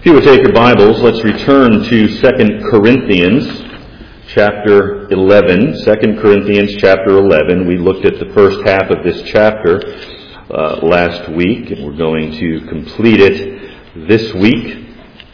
If you would take your Bibles, let's return to 2 Corinthians chapter 11. 2 Corinthians chapter 11. We looked at the first half of this chapter last week, and we're going to complete it this week.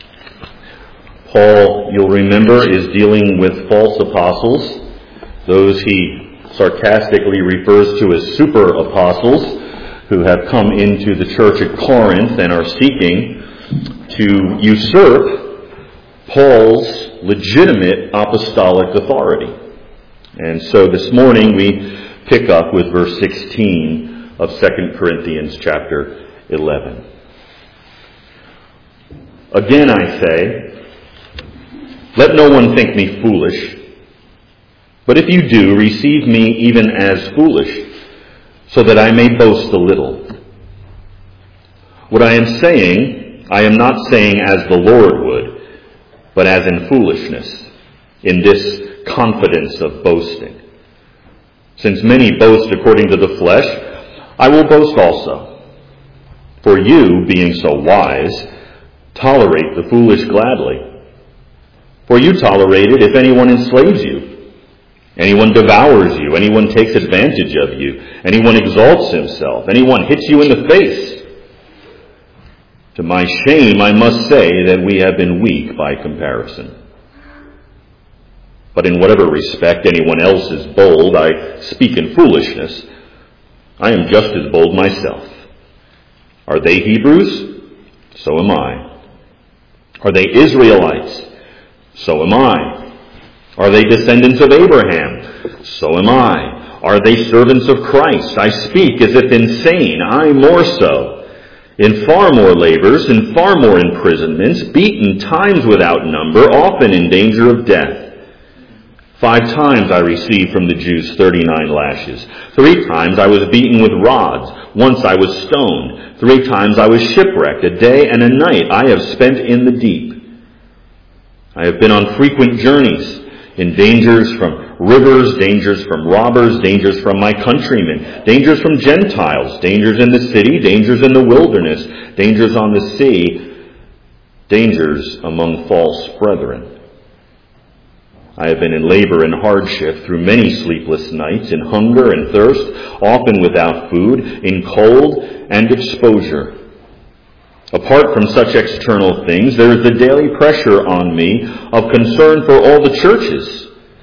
Paul, you'll remember, is dealing with false apostles, those he sarcastically refers to as super apostles, who have come into the church at Corinth and are seeking to usurp Paul's legitimate apostolic authority. And so this morning we pick up with verse 16 of 2 Corinthians chapter 11. Again I say, let no one think me foolish, but if you do, receive me even as foolish, so that I may boast a little. What I am saying, I am not saying as the Lord would, but as in foolishness, in this confidence of boasting. Since many boast according to the flesh, I will boast also. For you, being so wise, tolerate the foolish gladly. For you tolerate it if anyone enslaves you, anyone devours you, anyone takes advantage of you, anyone exalts himself, anyone hits you in the face. To my shame, I must say that we have been weak by comparison. But in whatever respect anyone else is bold, I speak in foolishness. I am just as bold myself. Are they Hebrews? So am I. Are they Israelites? So am I. Are they descendants of Abraham? So am I. Are they servants of Christ? I speak as if insane, I more so. In far more labors, in far more imprisonments, beaten times without number, often in danger of death. 5 times I received from the Jews 39 lashes. 3 times I was beaten with rods. Once I was stoned. 3 times I was shipwrecked. A day and a night I have spent in the deep. I have been on frequent journeys, in dangers from rivers, dangers from robbers, dangers from my countrymen, dangers from Gentiles, dangers in the city, dangers in the wilderness, dangers on the sea, dangers among false brethren. I have been in labor and hardship through many sleepless nights, in hunger and thirst, often without food, in cold and exposure. Apart from such external things, there is the daily pressure on me of concern for all the churches.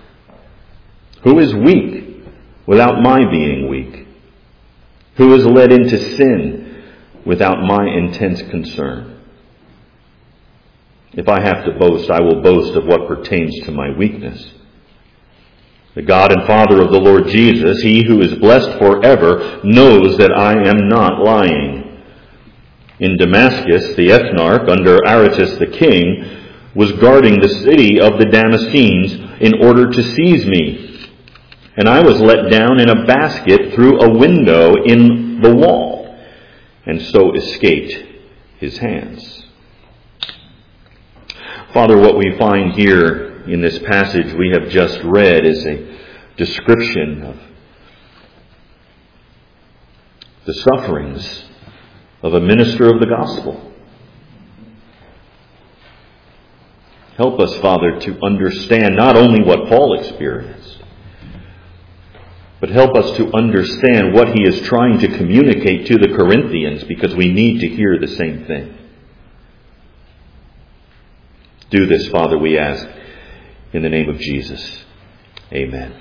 Who is weak without my being weak? Who is led into sin without my intense concern? If I have to boast, I will boast of what pertains to my weakness. The God and Father of the Lord Jesus, He who is blessed forever, knows that I am not lying. In Damascus, the ethnarch, under Aretas the king, was guarding the city of the Damascenes in order to seize me. And I was let down in a basket through a window in the wall, and so escaped his hands. Father, what we find here in this passage we have just read is a description of the sufferings of a minister of the gospel. Help us, Father, to understand not only what Paul experienced, but help us to understand what he is trying to communicate to the Corinthians, because we need to hear the same thing. Do this, Father, we ask, in the name of Jesus. Amen.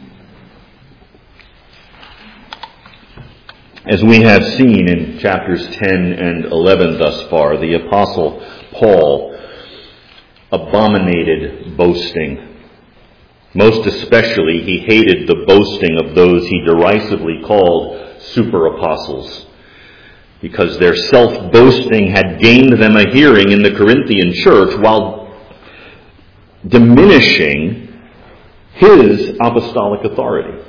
As we have seen in chapters 10 and 11 thus far, the Apostle Paul abominated boasting. Most especially, he hated the boasting of those he derisively called super apostles, because their self-boasting had gained them a hearing in the Corinthian church while diminishing his apostolic authority.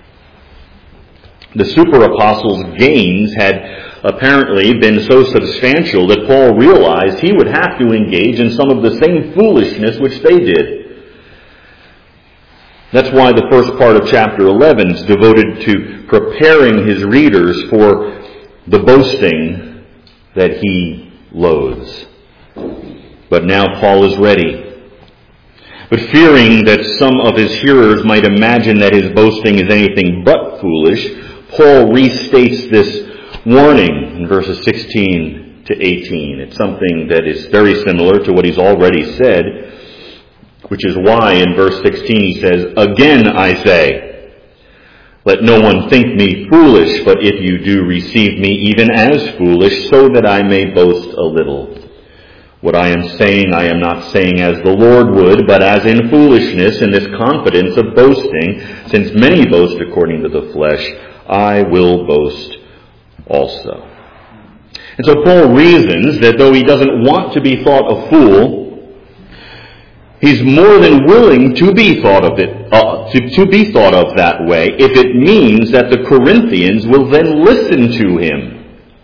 The super apostles' gains had apparently been so substantial that Paul realized he would have to engage in some of the same foolishness which they did. That's why the first part of chapter 11 is devoted to preparing his readers for the boasting that he loathes. But now Paul is ready. But fearing that some of his hearers might imagine that his boasting is anything but foolish, Paul restates this warning in verses 16 to 18. It's something that is very similar to what he's already said, which is why in verse 16 he says, "Again I say, let no one think me foolish, but if you do receive me even as foolish, so that I may boast a little. What I am saying, I am not saying as the Lord would, but as in foolishness, in this confidence of boasting, since many boast according to the flesh, I will boast also." And so Paul reasons that though he doesn't want to be thought a fool, he's more than willing to be thought of that way if it means that the Corinthians will then listen to him.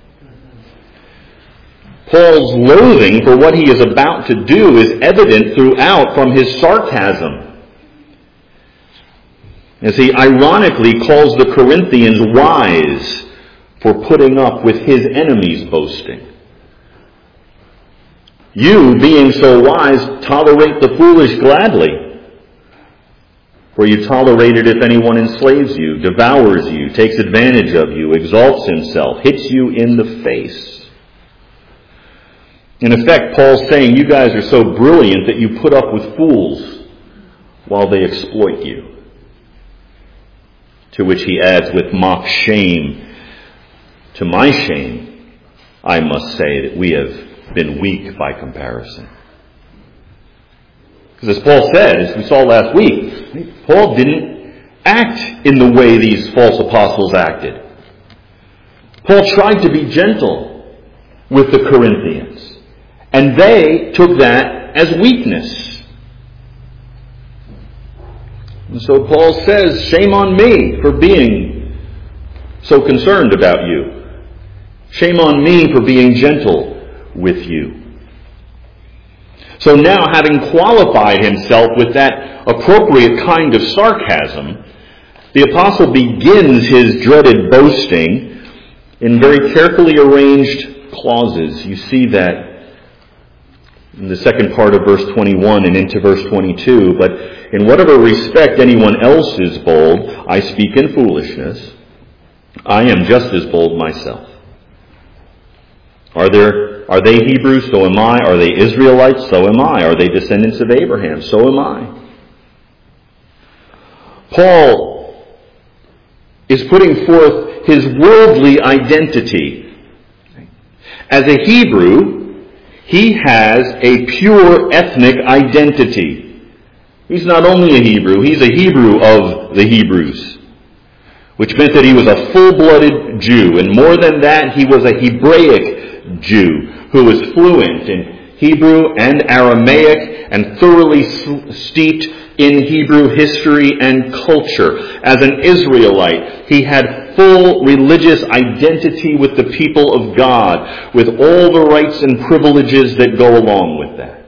Paul's loathing for what he is about to do is evident throughout from his sarcasm, as he ironically calls the Corinthians wise for putting up with his enemies' boasting. You, being so wise, tolerate the foolish gladly, for you tolerate it if anyone enslaves you, devours you, takes advantage of you, exalts himself, hits you in the face. In effect, Paul's saying you guys are so brilliant that you put up with fools while they exploit you. To which he adds with mock shame, "To my shame, I must say that we have been weak by comparison." Because as Paul said, as we saw last week, Paul didn't act in the way these false apostles acted. Paul tried to be gentle with the Corinthians, and they took that as weakness. And so Paul says, shame on me for being so concerned about you. Shame on me for being gentle with you. So now, having qualified himself with that appropriate kind of sarcasm, the apostle begins his dreaded boasting in very carefully arranged clauses. You see that in the second part of verse 21 and into verse 22. "But in whatever respect anyone else is bold, I speak in foolishness. I am just as bold myself. Are they Hebrews? So am I. Are they Israelites? So am I. Are they descendants of Abraham? So am I." Paul is putting forth his worldly identity. As a Hebrew, he has a pure ethnic identity. He's not only a Hebrew, he's a Hebrew of the Hebrews, which meant that he was a full-blooded Jew. And more than that, he was a Hebraic Jew who was fluent in Hebrew and Aramaic and thoroughly steeped in Hebrew history and culture. As an Israelite, he had full religious identity with the people of God, with all the rights and privileges that go along with that.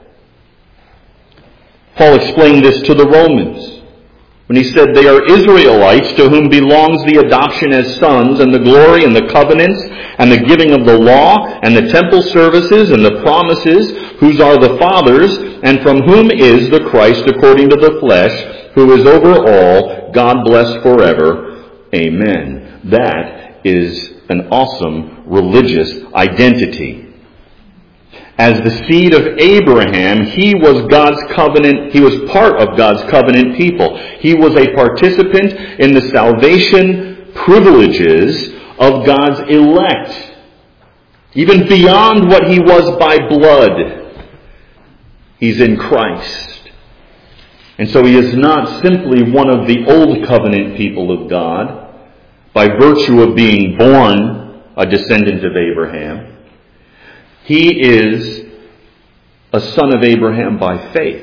Paul explained this to the Romans when he said they are Israelites to whom belongs the adoption as sons and the glory and the covenants and the giving of the law and the temple services and the promises, whose are the fathers, and from whom is the Christ according to the flesh, who is over all, God blessed forever. Amen. That is an awesome religious identity. As the seed of Abraham, he was God's covenant, he was part of God's covenant people. He was a participant in the salvation privileges of God's elect, even beyond what he was by blood. He's in Christ. And so he is not simply one of the old covenant people of God by virtue of being born a descendant of Abraham. He is a son of Abraham by faith.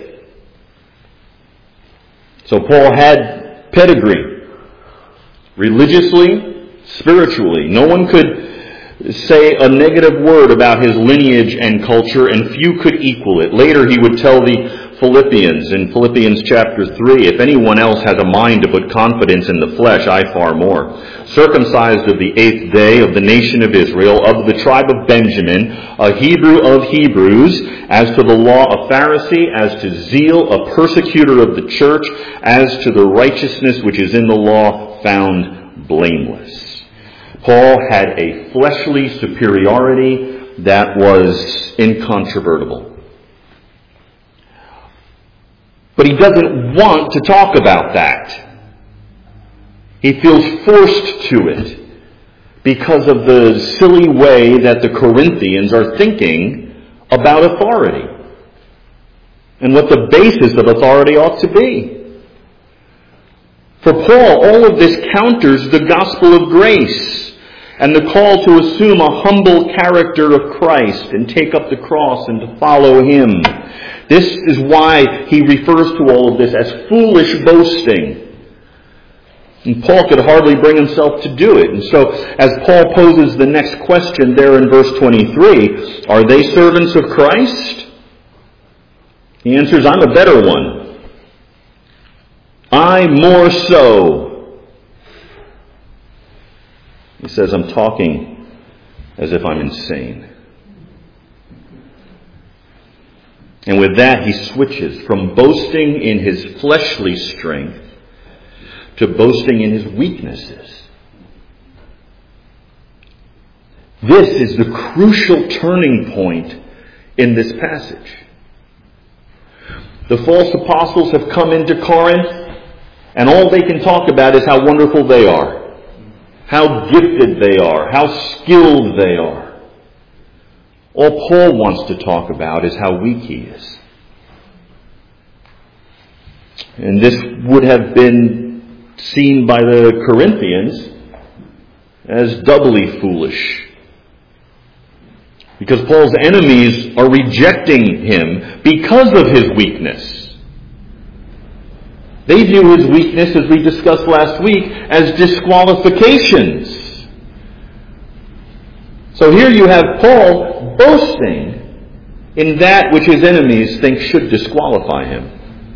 So Paul had pedigree, religiously, spiritually. No one could say a negative word about his lineage and culture, and few could equal it. Later he would tell the Philippians, in Philippians chapter 3, if anyone else has a mind to put confidence in the flesh, I far more. Circumcised of the 8th day, of the nation of Israel, of the tribe of Benjamin, a Hebrew of Hebrews, as to the law a Pharisee, as to zeal a persecutor of the church, as to the righteousness which is in the law found blameless. Paul had a fleshly superiority that was incontrovertible. But he doesn't want to talk about that. He feels forced to it because of the silly way that the Corinthians are thinking about authority and what the basis of authority ought to be. For Paul, all of this counters the gospel of grace and the call to assume a humble character of Christ and take up the cross and to follow Him. This is why he refers to all of this as foolish boasting. And Paul could hardly bring himself to do it. And so, as Paul poses the next question there in verse 23, are they servants of Christ? He answers, I'm a better one. I more so. He says, I'm talking as if I'm insane. And with that, he switches from boasting in his fleshly strength to boasting in his weaknesses. This is the crucial turning point in this passage. The false apostles have come into Corinth, and all they can talk about is how wonderful they are, how gifted they are, how skilled they are. All Paul wants to talk about is how weak he is. And this would have been seen by the Corinthians as doubly foolish. Because Paul's enemies are rejecting him because of his weakness. They view his weakness, as we discussed last week, as disqualifications. So here you have Paul boasting in that which his enemies think should disqualify him.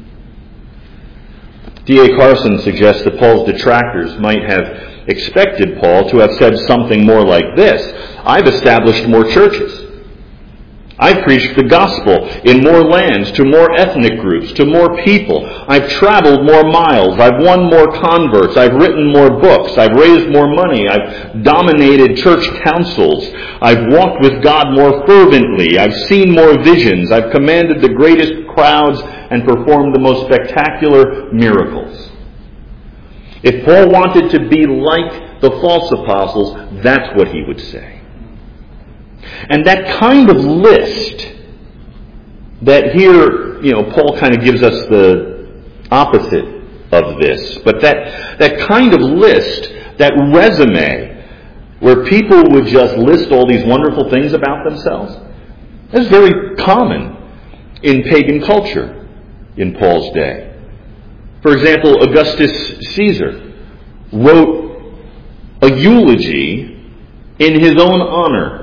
D.A. Carson suggests that Paul's detractors might have expected Paul to have said something more like this: I've established more churches. I've preached the gospel in more lands, to more ethnic groups, to more people. I've traveled more miles. I've won more converts. I've written more books. I've raised more money. I've dominated church councils. I've walked with God more fervently. I've seen more visions. I've commanded the greatest crowds and performed the most spectacular miracles. If Paul wanted to be like the false apostles, that's what he would say. And that kind of list that here, Paul kind of gives us the opposite of this. But that kind of list, that resume, where people would just list all these wonderful things about themselves, is very common in pagan culture in Paul's day. For example, Augustus Caesar wrote a eulogy in his own honor,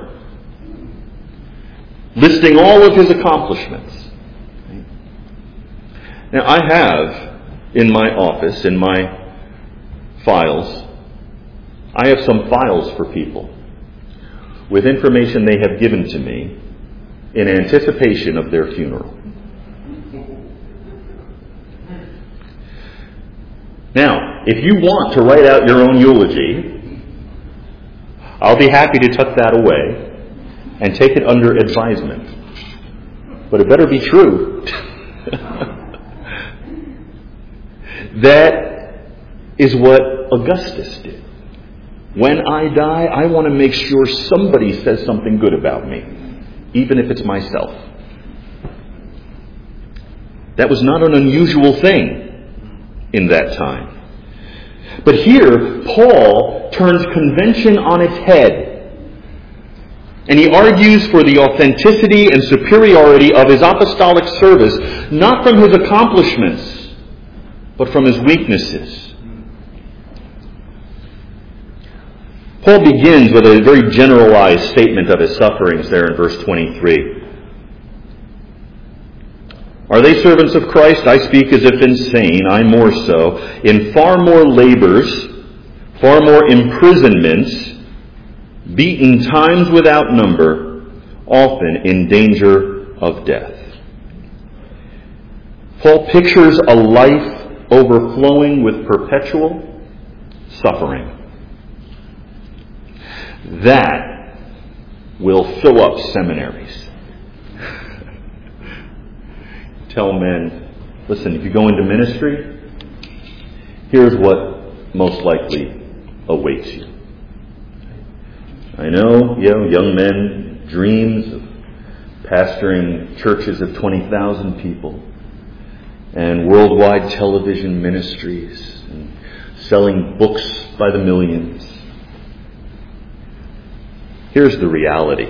listing all of his accomplishments. Now, I have in my office, in my files, I have some files for people with information they have given to me in anticipation of their funeral. Now, if you want to write out your own eulogy, I'll be happy to tuck that away and take it under advisement. But it better be true. That is what Augustus did. When I die, I want to make sure somebody says something good about me, even if it's myself. That was not an unusual thing in that time. But here, Paul turns convention on its head. And he argues for the authenticity and superiority of his apostolic service, not from his accomplishments, but from his weaknesses. Paul begins with a very generalized statement of his sufferings there in verse 23. Are they servants of Christ? I speak as if insane, I more so, in far more labors, far more imprisonments, beaten times without number, often in danger of death. Paul pictures a life overflowing with perpetual suffering. That will fill up seminaries. Tell men, listen, if you go into ministry, here's what most likely awaits you. I know, young men, dreams of pastoring churches of 20,000 people and worldwide television ministries and selling books by the millions. Here's the reality.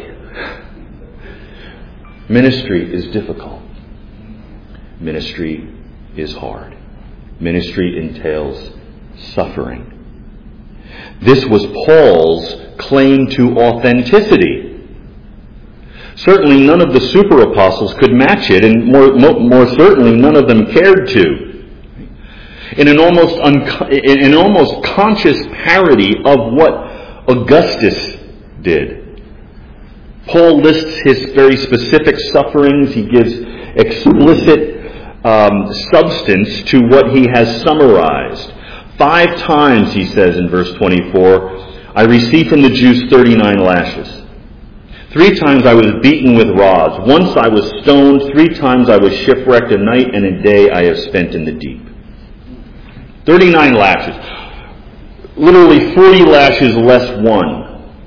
Ministry is difficult. Ministry is hard. Ministry entails suffering. This was Paul's claim to authenticity. Certainly none of the super apostles could match it, and more certainly none of them cared to. In an almost conscious parody of what Augustus did. Paul lists his very specific sufferings. He gives explicit substance to what he has summarized. 5 times, he says in verse 24, I received from the Jews 39 lashes. 3 times I was beaten with rods. Once I was stoned. 3 times I was shipwrecked. A night and a day I have spent in the deep. 39 lashes. Literally 40 lashes less 1.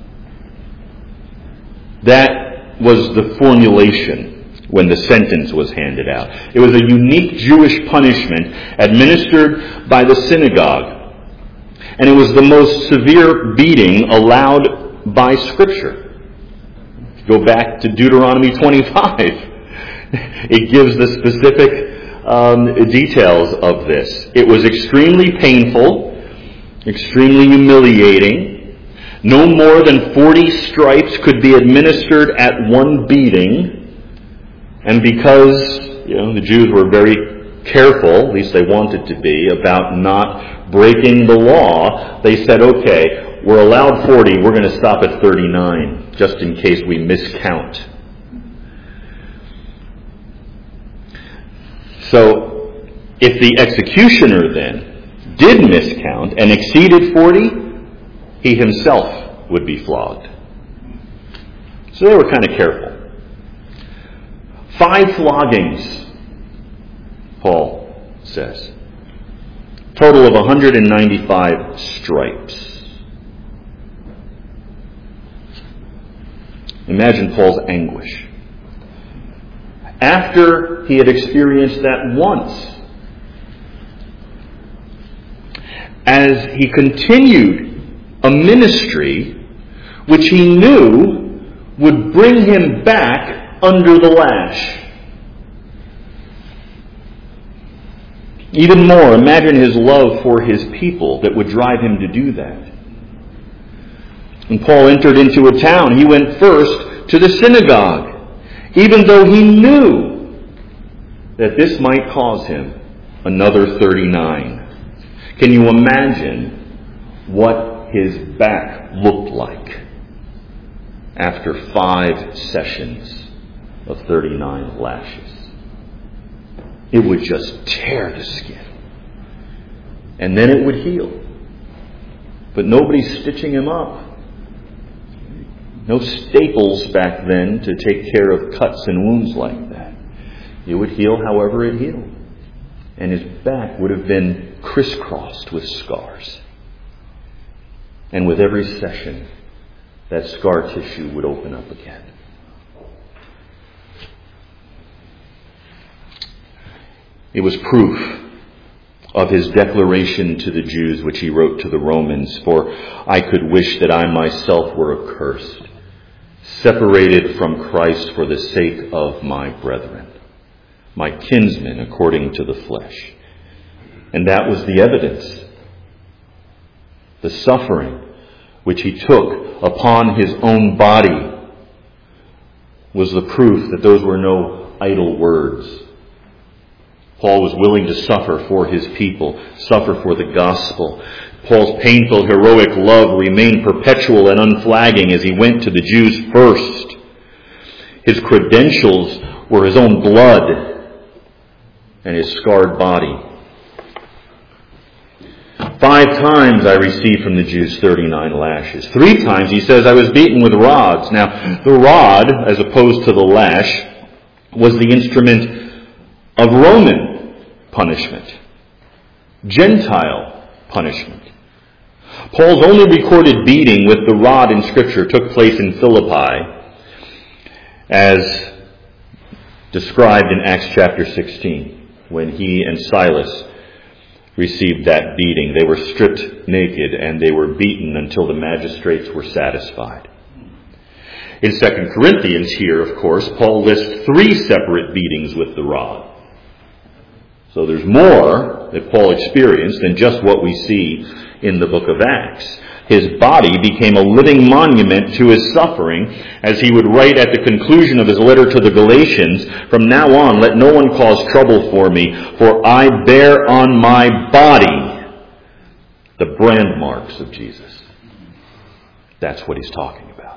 That was the formulation when the sentence was handed out. It was a unique Jewish punishment administered by the synagogue. And it was the most severe beating allowed by Scripture. If you go back to Deuteronomy 25, it gives the specific details of this. It was extremely painful, extremely humiliating. No more than 40 stripes could be administered at one beating. And because, the Jews were very careful, at least they wanted to be, about not breaking the law, they said, okay, we're allowed 40, we're going to stop at 39, just in case we miscount. So, if the executioner then did miscount and exceeded 40, he himself would be flogged. So they were kind of careful. 5 floggings, Paul says. Total of 195 stripes. Imagine Paul's anguish. After he had experienced that once, as he continued a ministry which he knew would bring him back under the lash. Even more, imagine his love for his people that would drive him to do that. When Paul entered into a town, he went first to the synagogue, even though he knew that this might cause him another 39. Can you imagine what his back looked like after 5 sessions of 39 lashes? It would just tear the skin. And then it would heal. But nobody's stitching him up. No staples back then to take care of cuts and wounds like that. It would heal however it healed. And his back would have been crisscrossed with scars. And with every session, that scar tissue would open up again. It was proof of his declaration to the Jews, which he wrote to the Romans, for I could wish that I myself were accursed, separated from Christ for the sake of my brethren, my kinsmen according to the flesh. And that was the evidence. The suffering which he took upon his own body was the proof that those were no idle words Paul was willing to suffer for his people, suffer for the gospel. Paul's painful, heroic love remained perpetual and unflagging as he went to the Jews first. His credentials were his own blood and his scarred body. 5 times I received from the Jews 39 lashes. 3 times he says I was beaten with rods. Now, the rod, as opposed to the lash, was the instrument of Roman punishment, Gentile punishment. Paul's only recorded beating with the rod in Scripture took place in Philippi, as described in Acts chapter 16, when he and Silas received that beating. They were stripped naked and they were beaten until the magistrates were satisfied. In 2 Corinthians here, of course, Paul lists 3 separate beatings with the rod. So there's more that Paul experienced than just what we see in the book of Acts. His body became a living monument to his suffering, as he would write at the conclusion of his letter to the Galatians, "From now on, let no one cause trouble for me, for I bear on my body the brand marks of Jesus." That's what he's talking about.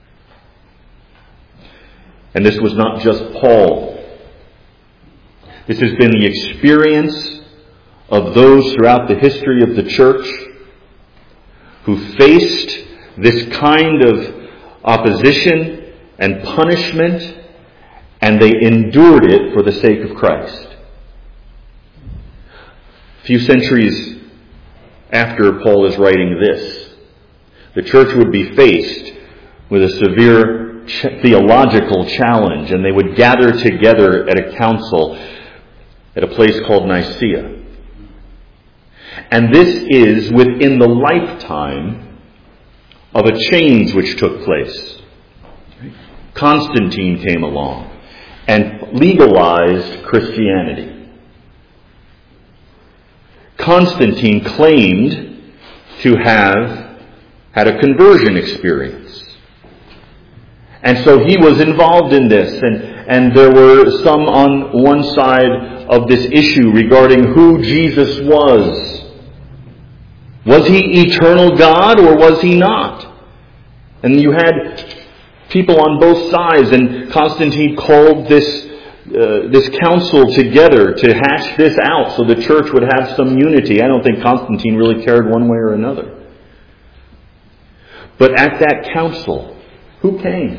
And this was not just Paul. This has been the experience of those throughout the history of the church who faced this kind of opposition and punishment, and they endured it for the sake of Christ. A few centuries after Paul is writing this, the church would be faced with a severe theological challenge, and they would gather together at a council at a place called Nicaea. And this is within the lifetime of a change which took place. Constantine came along and legalized Christianity. Constantine claimed to have had a conversion experience. And so he was involved in this, and there were some on one side of this issue regarding who Jesus was. Was he eternal God or was he not? And you had people on both sides, and Constantine called this council together to hash this out so the church would have some unity. I don't think Constantine really cared one way or another. But at that council, who came?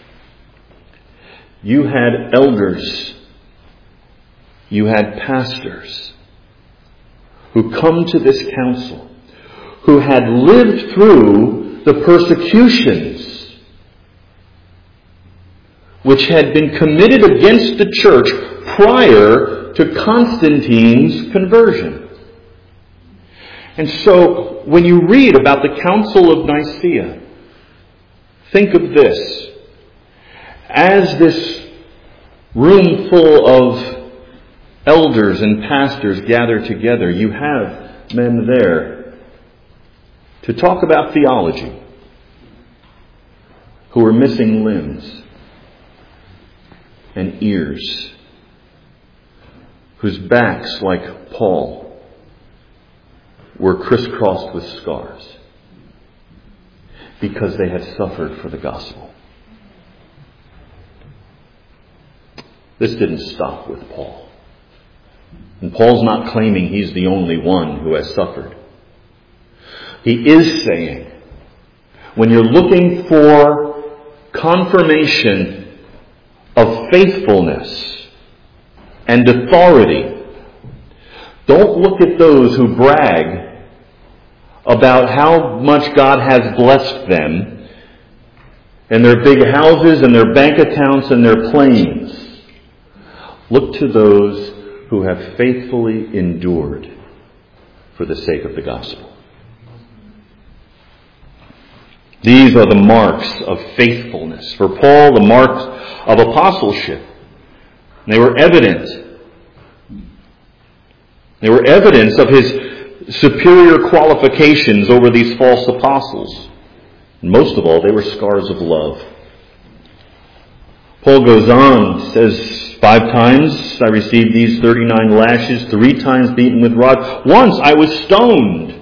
You had elders, you had pastors who come to this council, who had lived through the persecutions which had been committed against the church prior to Constantine's conversion. And so, when you read about the Council of Nicaea, think of this. As this room full of elders and pastors gather together, you have men there to talk about theology who are missing limbs and ears, whose backs, like Paul, were crisscrossed with scars because they had suffered for the gospel. This didn't stop with Paul. And Paul's not claiming he's the only one who has suffered. He is saying, when you're looking for confirmation of faithfulness and authority, don't look at those who brag about how much God has blessed them and their big houses and their bank accounts and their planes. Look to those who have faithfully endured for the sake of the gospel. These are the marks of faithfulness. For Paul, the marks of apostleship. They were evident. They were evidence of his superior qualifications over these false apostles. And most of all, they were scars of love. Paul goes on, says 5 times I received these 39 lashes, 3 times beaten with rod. Once I was stoned.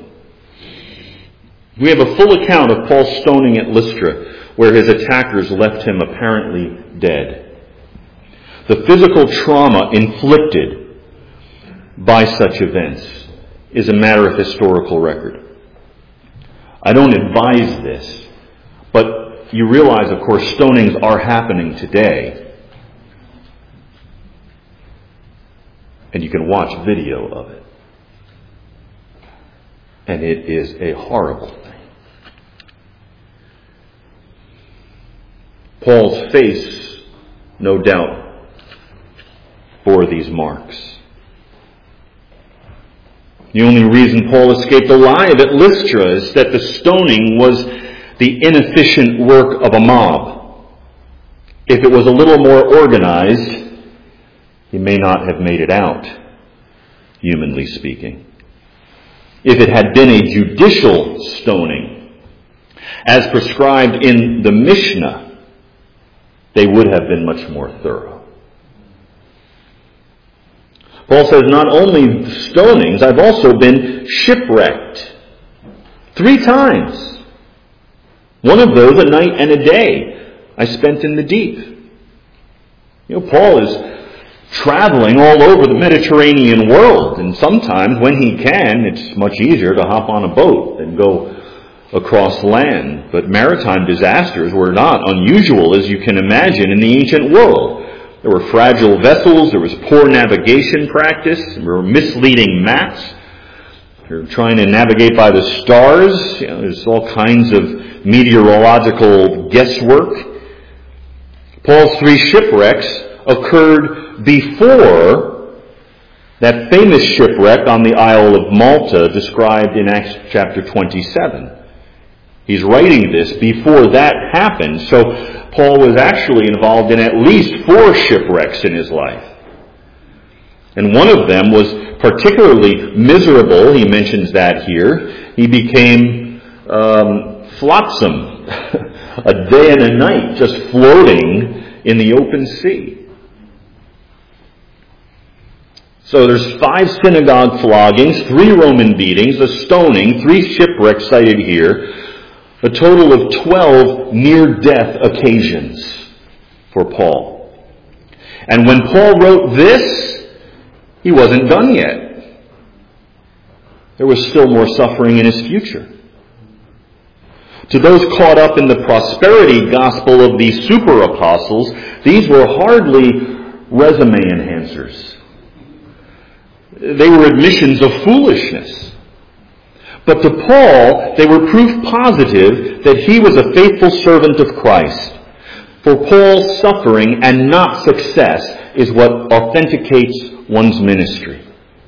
We have a full account of Paul's stoning at Lystra, where his attackers left him apparently dead. The physical trauma inflicted by such events is a matter of historical record. I don't advise this, but you realize, of course, stonings are happening today. And you can watch video of it. And it is a horrible thing. Paul's face, no doubt, bore these marks. The only reason Paul escaped alive at Lystra is that the stoning was the inefficient work of a mob. If it was a little more organized, he may not have made it out, humanly speaking. If it had been a judicial stoning, as prescribed in the Mishnah, they would have been much more thorough. Paul says, not only stonings, I've also been shipwrecked 3 times. One of those a night and a day I spent in the deep. Paul is traveling all over the Mediterranean world, and sometimes when he can, it's much easier to hop on a boat than go across land. But maritime disasters were not unusual, as you can imagine, in the ancient world. There were fragile vessels, there was poor navigation practice, there were misleading maps. You're trying to navigate by the stars. There's all kinds of meteorological guesswork. Paul's 3 shipwrecks occurred before that famous shipwreck on the Isle of Malta described in Acts chapter 27. He's writing this before that happened, so Paul was actually involved in at least 4 shipwrecks in his life. And one of them was particularly miserable. He mentions that here. He became flotsam, a day and a night, just floating in the open sea. So there's 5 synagogue floggings, 3 Roman beatings, a stoning, 3 shipwrecks cited here, a total of 12 near-death occasions for Paul. And when Paul wrote this, he wasn't done yet. There was still more suffering in his future. To those caught up in the prosperity gospel of these super apostles, these were hardly resume enhancers. They were admissions of foolishness. But to Paul, they were proof positive that he was a faithful servant of Christ. For Paul's suffering and not success is what authenticates one's ministry.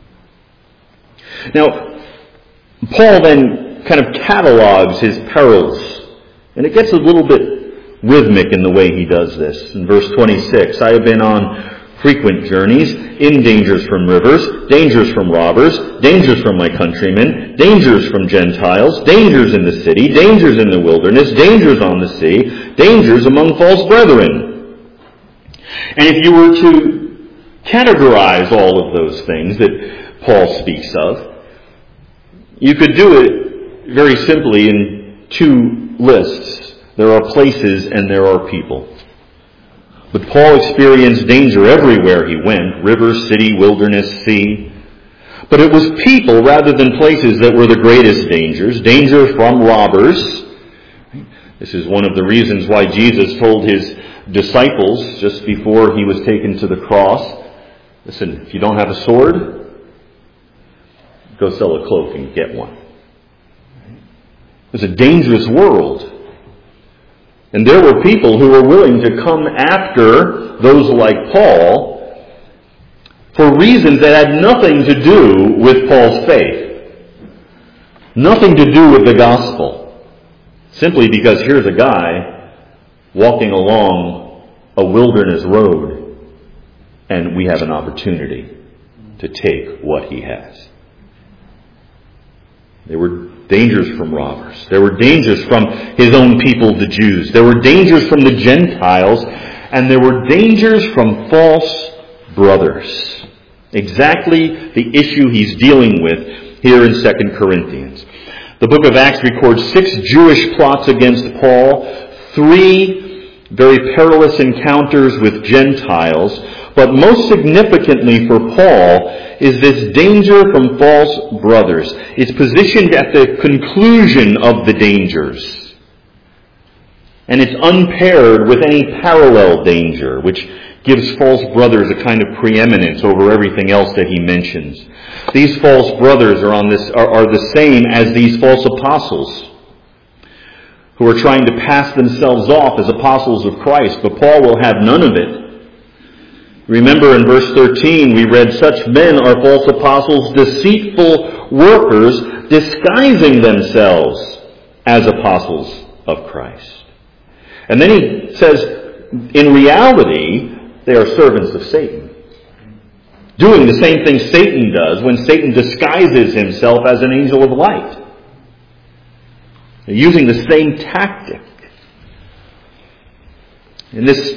Now, Paul then kind of catalogs his perils. And it gets a little bit rhythmic in the way he does this. In verse 26, I have been on frequent journeys, in dangers from rivers, dangers from robbers, dangers from my countrymen, dangers from Gentiles, dangers in the city, dangers in the wilderness, dangers on the sea, dangers among false brethren. And if you were to categorize all of those things that Paul speaks of, you could do it very simply in 2 lists. There are places and there are people. But Paul experienced danger everywhere he went, river, city, wilderness, sea. But it was people rather than places that were the greatest dangers. Danger from robbers. This is one of the reasons why Jesus told his disciples just before he was taken to the cross, listen, if you don't have a sword, go sell a cloak and get one. It's a dangerous world. And there were people who were willing to come after those like Paul for reasons that had nothing to do with Paul's faith. Nothing to do with the gospel. Simply because here's a guy walking along a wilderness road and we have an opportunity to take what he has. There were dangers from robbers. There were dangers from his own people, the Jews. There were dangers from the Gentiles. And there were dangers from false brothers. Exactly the issue he's dealing with here in 2 Corinthians. The book of Acts records 6 Jewish plots against Paul, 3 very perilous encounters with Gentiles, but most significantly for Paul is this danger from false brothers. It's positioned at the conclusion of the dangers. And it's unpaired with any parallel danger, which gives false brothers a kind of preeminence over everything else that he mentions. These false brothers are the same as these false apostles who are trying to pass themselves off as apostles of Christ, but Paul will have none of it. Remember in verse 13 we read, "Such men are false apostles, deceitful workers, disguising themselves as apostles of Christ." And then he says, in reality, they are servants of Satan, doing the same thing Satan does when Satan disguises himself as an angel of light. They're using the same tactic. And this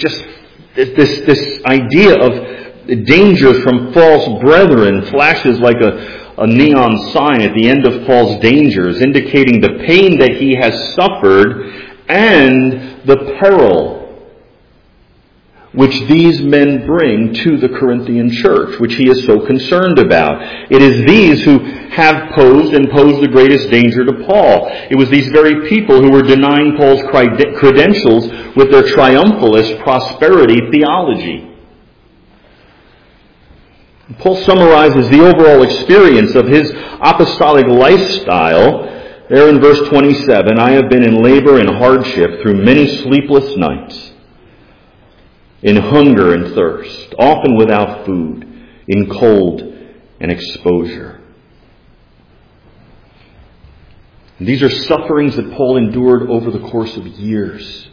idea of danger from false brethren flashes like a neon sign at the end of Paul's dangers, indicating the pain that he has suffered and the peril which these men bring to the Corinthian church, which he is so concerned about. It is these who have posed and pose the greatest danger to Paul. It was these very people who were denying Paul's credentials with their triumphalist prosperity theology. Paul summarizes the overall experience of his apostolic lifestyle there in verse 27. "I have been in labor and hardship through many sleepless nights, in hunger and thirst, often without food, in cold and exposure." And these are sufferings that Paul endured over the course of years.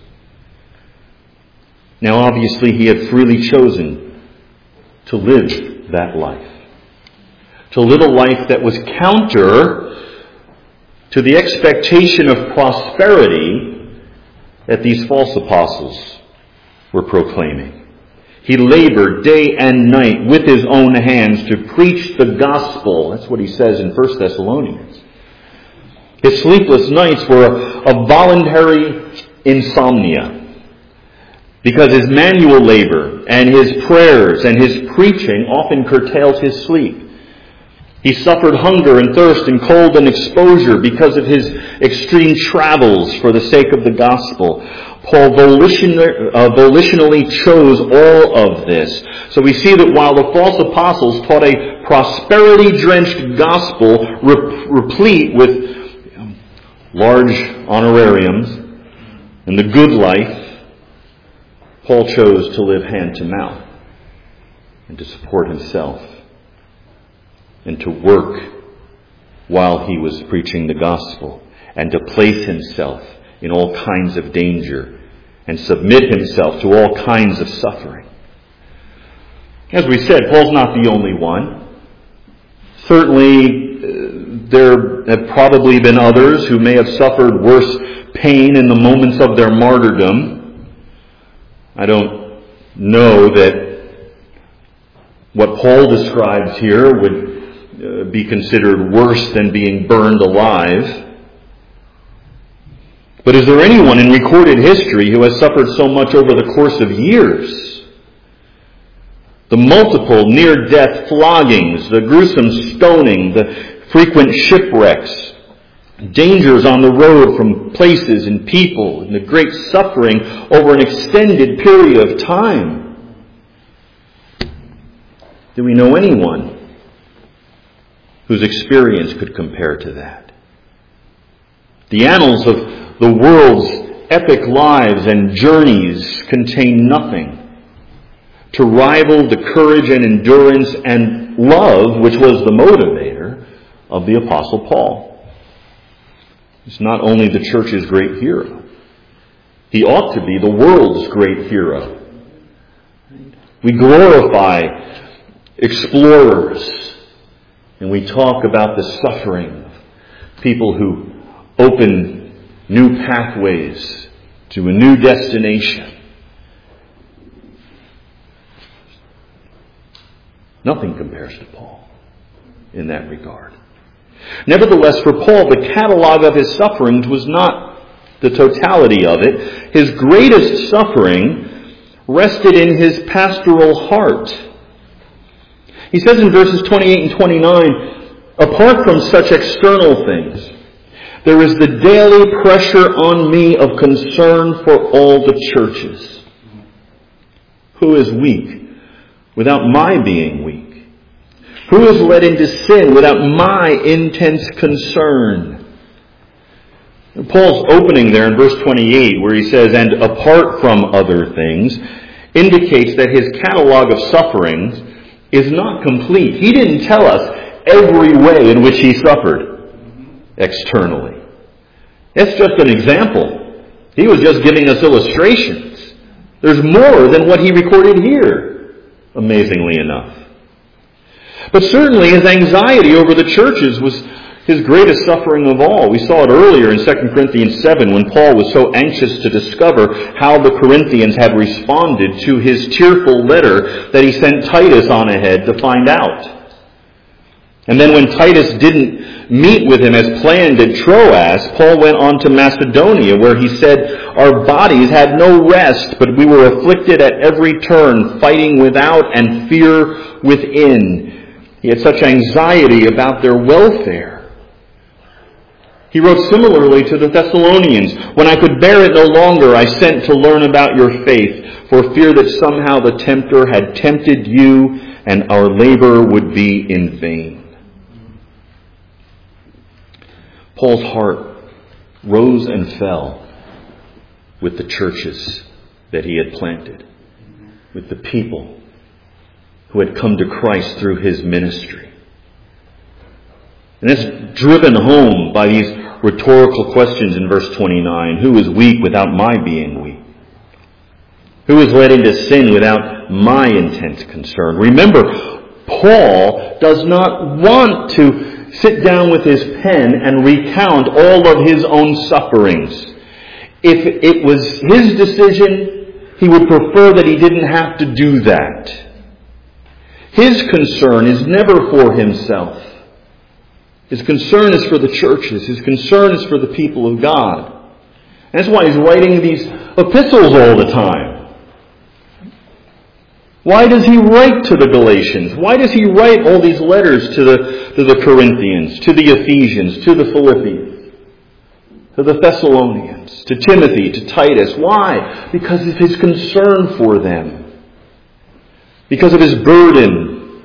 Now obviously he had freely chosen to live that life. To live a life that was counter to the expectation of prosperity that these false apostles were proclaiming. He labored day and night with his own hands to preach the gospel. That's what he says in 1 Thessalonians. His sleepless nights were a voluntary insomnia, because his manual labor and his prayers and his preaching often curtailed his sleep. He suffered hunger and thirst and cold and exposure because of his extreme travels for the sake of the gospel. Paul volitionally chose all of this. So we see that while the false apostles taught a prosperity-drenched gospel replete with large honorariums and the good life, Paul chose to live hand to mouth and to support himself and to work while he was preaching the gospel and to place himself in all kinds of danger and submit himself to all kinds of suffering. As we said, Paul's not the only one. Certainly, there have probably been others who may have suffered worse pain in the moments of their martyrdom. I don't know that what Paul describes here would be considered worse than being burned alive. But is there anyone in recorded history who has suffered so much over the course of years? The multiple near-death floggings, the gruesome stoning, the frequent shipwrecks, dangers on the road from places and people, and the great suffering over an extended period of time. Do we know anyone whose experience could compare to that? The annals of the world's epic lives and journeys contain nothing to rival the courage and endurance and love which was the motivator of the Apostle Paul. He's not only the church's great hero, he ought to be the world's great hero. We glorify explorers, and we talk about the suffering of people who open new pathways to a new destination. Nothing compares to Paul in that regard. Nevertheless, for Paul, the catalog of his sufferings was not the totality of it. His greatest suffering rested in his pastoral heart. He says in verses 28 and 29, apart from such external things, there is the daily pressure on me of concern for all the churches. Who is weak without my being weak? Who is led into sin without my intense concern? And Paul's opening there in verse 28, where he says, and apart from other things, indicates that his catalog of sufferings is not complete. He didn't tell us every way in which he suffered externally. That's just an example. He was just giving us illustrations. There's more than what he recorded here, amazingly enough. But certainly his anxiety over the churches was his greatest suffering of all. We saw it earlier in 2 Corinthians 7 when Paul was so anxious to discover how the Corinthians had responded to his tearful letter that he sent Titus on ahead to find out. And then when Titus didn't meet with him as planned at Troas, Paul went on to Macedonia, where he said, our bodies had no rest, but we were afflicted at every turn, fighting without and fear within. He had such anxiety about their welfare. He wrote similarly to the Thessalonians, when I could bear it no longer, I sent to learn about your faith, for fear that somehow the tempter had tempted you, and our labor would be in vain. Paul's heart rose and fell with the churches that he had planted, with the people who had come to Christ through his ministry. And it's driven home by these rhetorical questions in verse 29. Who is weak without my being weak? Who is led into sin without my intense concern? Remember, Paul does not want to sit down with his pen and recount all of his own sufferings. If it was his decision, he would prefer that he didn't have to do that. His concern is never for himself. His concern is for the churches. His concern is for the people of God. And that's why he's writing these epistles all the time. Why does he write to the Galatians? Why does he write all these letters to the Corinthians, to the Ephesians, to the Philippians, to the Thessalonians, to Timothy, to Titus? Why? Because of his concern for them. Because of his burden.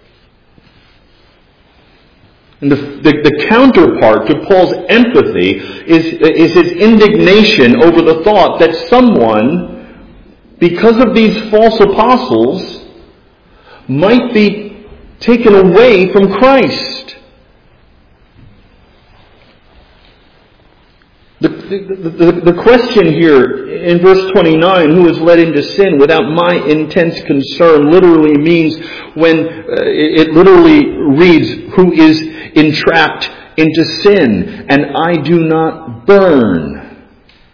And the counterpart to Paul's empathy is his indignation over the thought that someone, because of these false apostles, might be taken away from Christ. The question here in verse 29, who is led into sin without my intense concern, literally means it literally reads, who is entrapped into sin, and I do not burn.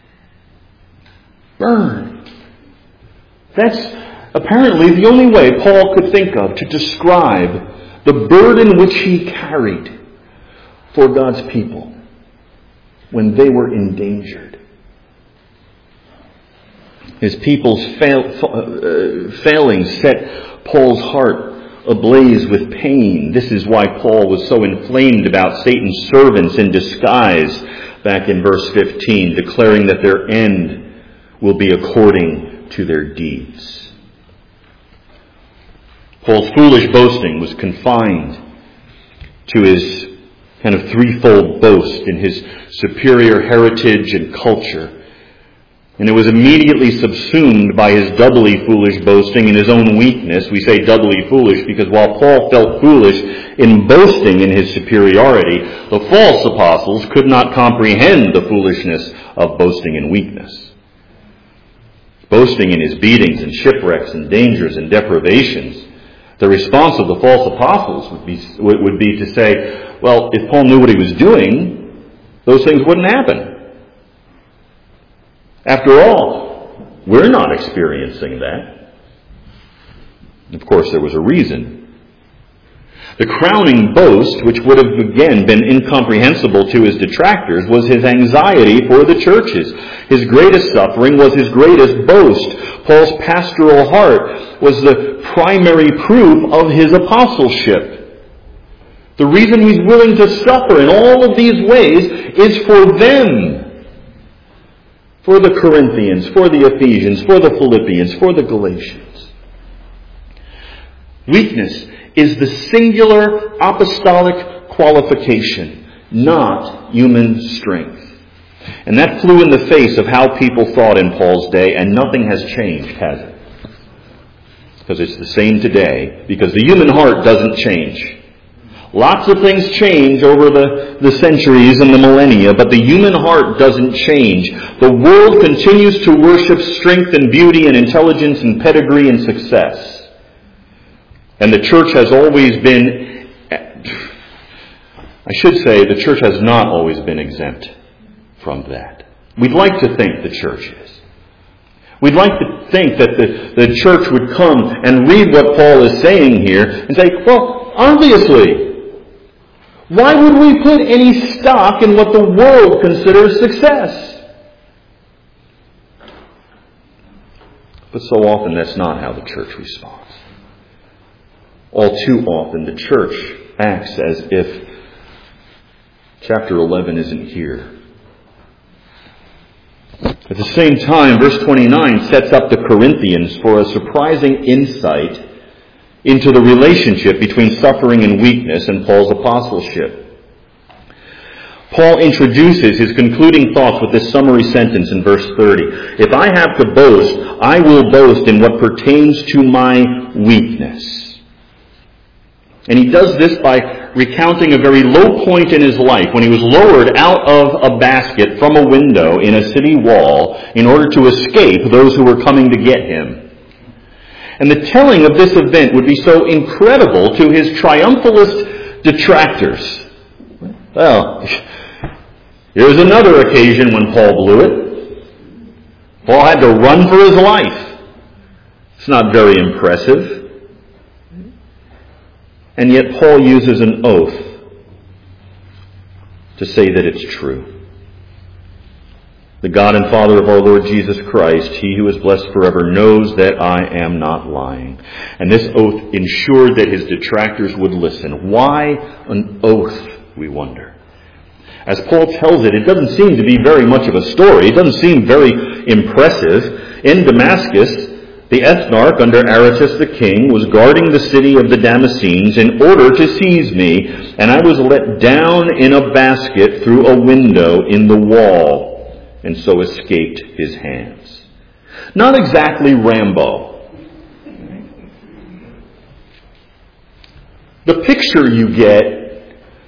Burn. That's apparently the only way Paul could think of to describe the burden which he carried for God's people when they were endangered. His people's failings set Paul's heart ablaze with pain. This is why Paul was so inflamed about Satan's servants in disguise back in verse 15, declaring that their end will be according to their deeds. Paul's foolish boasting was confined to his kind of threefold boast in his superior heritage and culture. And it was immediately subsumed by his doubly foolish boasting in his own weakness. We say doubly foolish because while Paul felt foolish in boasting in his superiority, the false apostles could not comprehend the foolishness of boasting in weakness. Boasting in his beatings and shipwrecks and dangers and deprivations, the response of the false apostles would be to say, well, if Paul knew what he was doing, those things wouldn't happen. After all, we're not experiencing that. Of course, there was a reason The crowning boast, which would have again been incomprehensible to his detractors, was his anxiety for the churches. His greatest suffering was his greatest boast. Paul's pastoral heart was the primary proof of his apostleship. The reason he's willing to suffer in all of these ways is for them. For the Corinthians, for the Ephesians, for the Philippians, for the Galatians. Weakness is the singular apostolic qualification, not human strength. And that flew in the face of how people thought in Paul's day, and nothing has changed, has it? Because it's the same today, because the human heart doesn't change. Lots of things change over the centuries and the millennia, but the human heart doesn't change. The world continues to worship strength and beauty and intelligence and pedigree and success. And the church has always been, I should say, the church has not always been exempt from that. We'd like to think the church is. We'd like to think that the church would come and read what Paul is saying here and say, well, obviously, why would we put any stock in what the world considers success? But so often that's not how the church responds. All too often the church acts as if chapter 11 isn't here. At the same time, verse 29 sets up the Corinthians for a surprising insight into the relationship between suffering and weakness and Paul's apostleship. Paul introduces his concluding thoughts with this summary sentence in verse 30. If I have to boast, I will boast in what pertains to my weakness. And he does this by recounting a very low point in his life when he was lowered out of a basket from a window in a city wall in order to escape those who were coming to get him. And the telling of this event would be so incredible to his triumphalist detractors. Well, here's another occasion when Paul blew it. Paul had to run for his life. It's not very impressive. And yet Paul uses an oath to say that it's true. The God and Father of our Lord Jesus Christ, He who is blessed forever, knows that I am not lying. And this oath ensured that his detractors would listen. Why an oath, we wonder? As Paul tells it, it doesn't seem to be very much of a story. It doesn't seem very impressive. In Damascus, the ethnarch under Aretas the king was guarding the city of the Damascenes in order to seize me, and I was let down in a basket through a window in the wall, and so escaped his hands. Not exactly Rambo. The picture you get,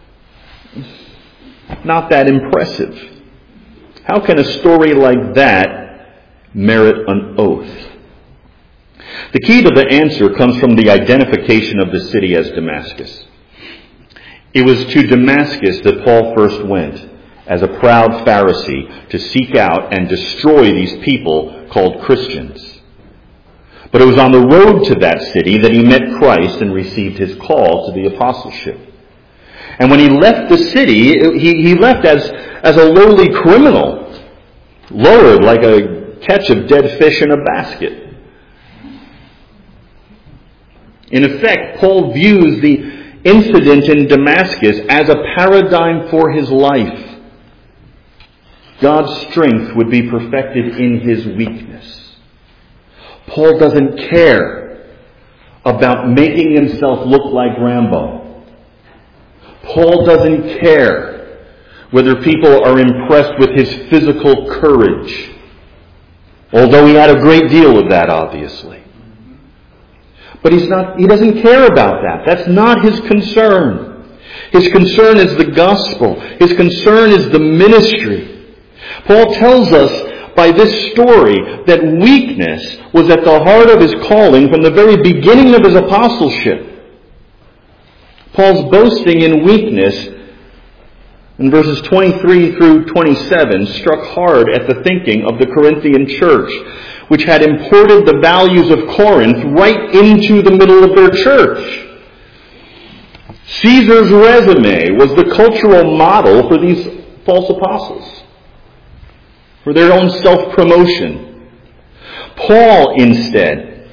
not that impressive. How can a story like that merit an oath? The key to the answer comes from the identification of the city as Damascus. It was to Damascus that Paul first went as a proud Pharisee to seek out and destroy these people called Christians. But it was on the road to that city that he met Christ and received his call to the apostleship. And when he left the city, he left as a lowly criminal, lowered like a catch of dead fish in a basket. In effect, Paul views the incident in Damascus as a paradigm for his life. God's strength would be perfected in his weakness. Paul doesn't care about making himself look like Rambo. Paul doesn't care whether people are impressed with his physical courage, although he had a great deal of that, obviously. But he doesn't care about that. That's not his concern. His concern is the gospel. His concern is the ministry. Paul tells us by this story that weakness was at the heart of his calling from the very beginning of his apostleship. Paul's boasting in weakness in verses 23 through 27 struck hard at the thinking of the Corinthian church, which had imported the values of Corinth right into the middle of their church. Caesar's resume was the cultural model for these false apostles, for their own self-promotion. Paul, instead,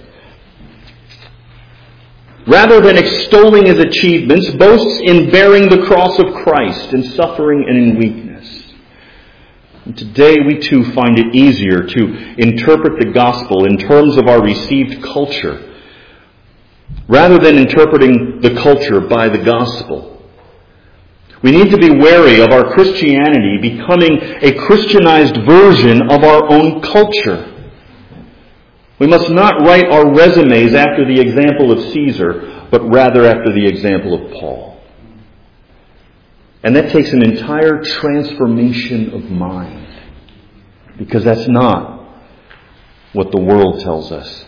rather than extolling his achievements, boasts in bearing the cross of Christ, in suffering and in weakness. And today we too find it easier to interpret the gospel in terms of our received culture, rather than interpreting the culture by the gospel. We need to be wary of our Christianity becoming a Christianized version of our own culture. We must not write our resumes after the example of Caesar, but rather after the example of Paul. And that takes an entire transformation of mind, because that's not what the world tells us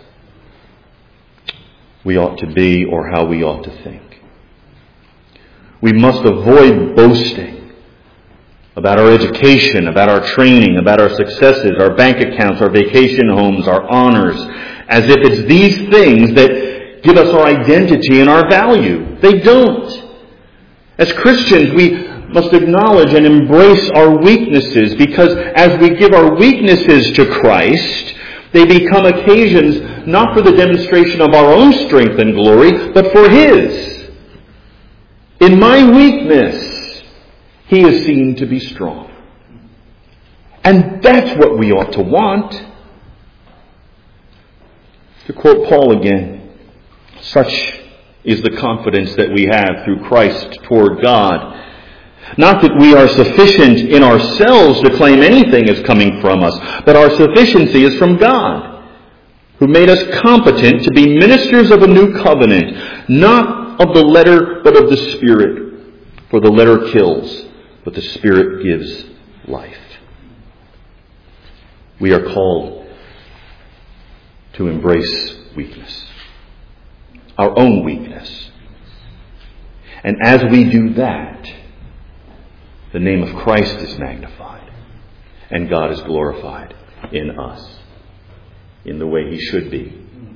we ought to be or how we ought to think. We must avoid boasting about our education, about our training, about our successes, our bank accounts, our vacation homes, our honors, as if it's these things that give us our identity and our value. They don't. As Christians, we must acknowledge and embrace our weaknesses, because as we give our weaknesses to Christ, they become occasions not for the demonstration of our own strength and glory, but for His. In my weakness, He is seen to be strong. And that's what we ought to want. To quote Paul again, such is the confidence that we have through Christ toward God. Not that we are sufficient in ourselves to claim anything is coming from us, but our sufficiency is from God, who made us competent to be ministers of a new covenant, not of the letter, but of the Spirit. For the letter kills, but the Spirit gives life. We are called to embrace weakness, our own weakness. And as we do that, the name of Christ is magnified, and God is glorified in us, in the way He should be.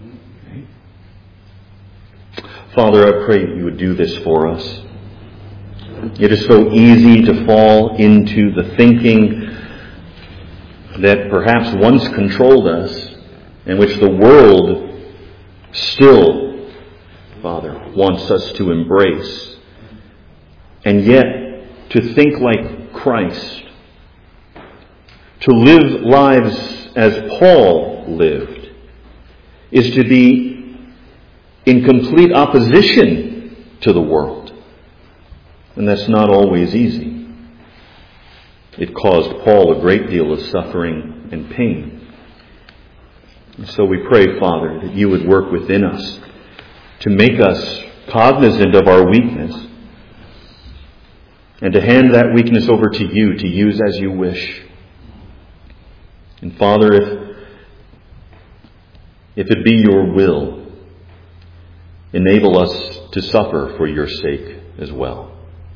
Father, I pray that You would do this for us. It is so easy to fall into the thinking that perhaps once controlled us, and which the world still, Father, wants us to embrace. And yet, to think like Christ, to live lives as Paul lived, is to be in complete opposition to the world. And that's not always easy. It caused Paul a great deal of suffering and pain. And so we pray, Father, that You would work within us to make us cognizant of our weakness, and to hand that weakness over to You to use as You wish. And Father, if it be Your will, enable us to suffer for Your sake as well.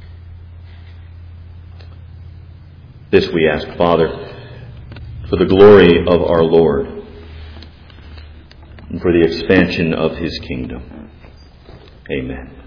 This we ask, Father, for the glory of our Lord and for the expansion of His kingdom. Amen.